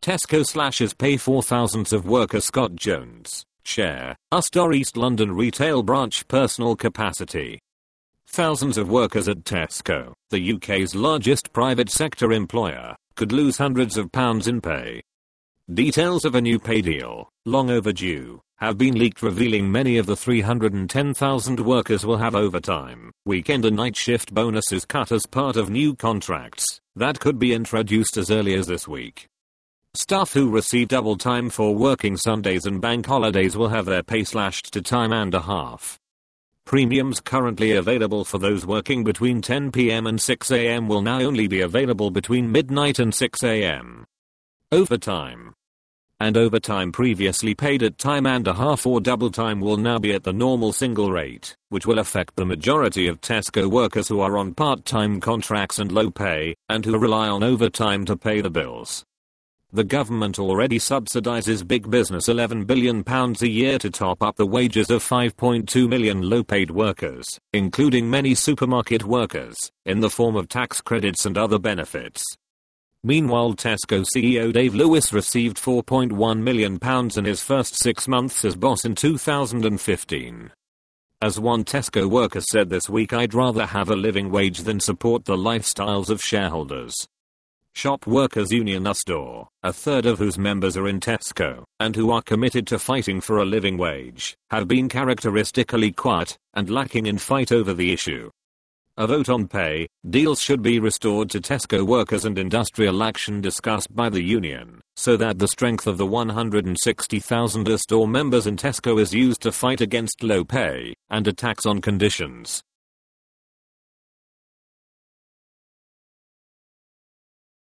Tesco slashes pay for thousands of workers. Scott Jones, Chair, Astor East London Retail Branch. Personal capacity. Thousands of workers at Tesco, the UK's largest private sector employer, could lose hundreds of pounds in pay. Details of a new pay deal, long overdue, have been leaked, revealing many of the 310,000 workers will have overtime, weekend and night shift bonuses cut as part of new contracts that could be introduced as early as this week. Staff who receive double time for working Sundays and bank holidays will have their pay slashed to time and a half. Premiums currently available for those working between 10 p.m. and 6 a.m. will now only be available between midnight and 6 a.m. Overtime previously paid at time and a half or double time will now be at the normal single rate, which will affect the majority of Tesco workers who are on part-time contracts and low pay, and who rely on overtime to pay the bills. The government already subsidises big business £11 billion a year to top up the wages of 5.2 million low-paid workers, including many supermarket workers, in the form of tax credits and other benefits. Meanwhile, Tesco CEO Dave Lewis received £4.1 million in his first 6 months as boss in 2015. As one Tesco worker said this week, "I'd rather have a living wage than support the lifestyles of shareholders." Shop Workers Union Astor, a third of whose members are in Tesco, and who are committed to fighting for a living wage, have been characteristically quiet and lacking in fight over the issue. A vote on pay deals should be restored to Tesco workers and industrial action discussed by the union, so that the strength of the 160,000 Astor members in Tesco is used to fight against low pay and attacks on conditions.